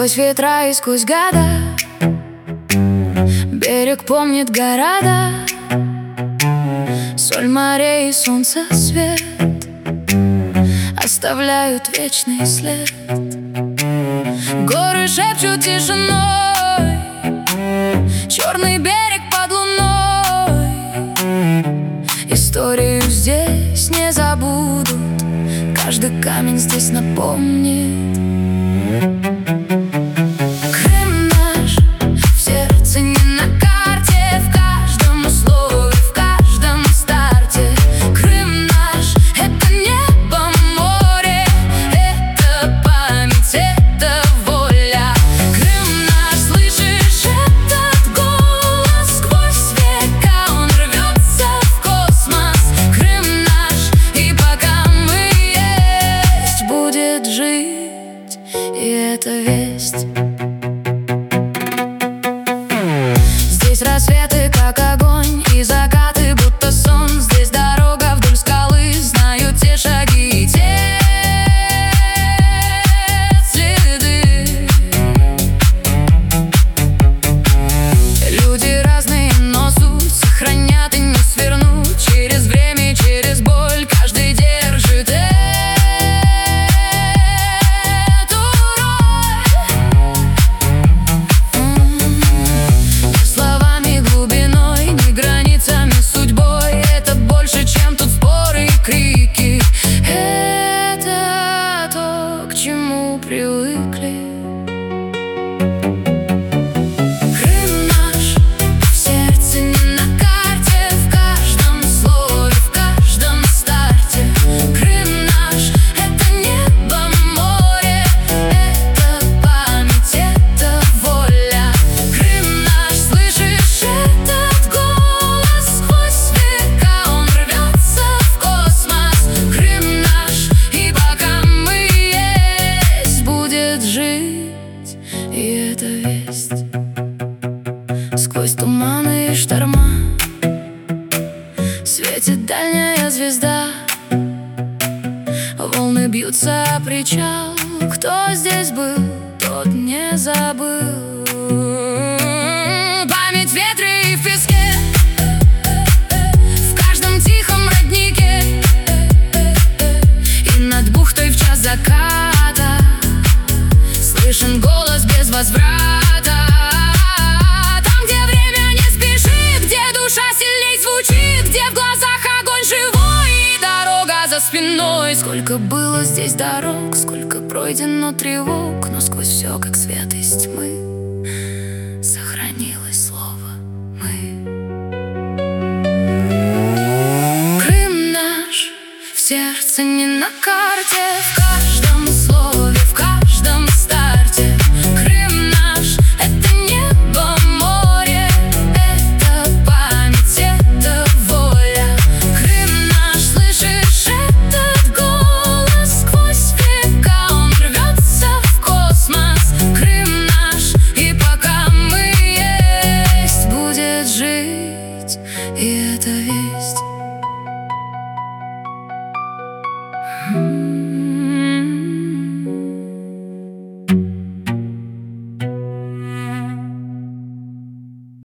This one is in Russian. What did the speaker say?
Сквозь ветра и сквозь года берег помнит города, соль морей и солнца свет оставляют вечный след. Горы шепчут тишиной, черный берег под луной. Историю здесь не забудут, каждый камень здесь напомнит. Крым наш в сердце, не на карте, в каждом слове, в каждом старте. Крым наш — это небо, море, это память, это воля. Крым наш, слышишь этот голос? Сквозь века он рвется в космос. Крым наш, и пока мы есть, будет жить, и это весть. Здесь рассветы, как огонь, и закаты, будто сон. Здесь дорога вдоль скалы, знают те шаги и те следы. Люди разные, но суть сохранят и не свернут. Через время и через боль каждый держит эту роль. Не словами, глубиной, не границами, судьбой. Это больше, чем тут споры и крики. Это то, к чему привыкли. Крым наш в сердце, не на карте, в каждом слове, в каждом старте. Крым наш — это небо, море, это память, это воля. Крым наш, слышишь этот голос? Сквозь века он рвется в космос. Крым наш, и пока мы есть, будет жить, и это весть. Сквозь туманы и шторма светит дальняя звезда. Волны бьются о причал. Кто здесь был, тот не забыл. Память в ветре и в песке, в каждом тихом роднике, и над бухтой в час заката слышен голос без возврата. Там, где время не спешит, где душа сильней звучит, где в глазах огонь живой и дорога за спиной. Сколько было здесь дорог, сколько пройдено тревог, но сквозь все, как свет из тьмы,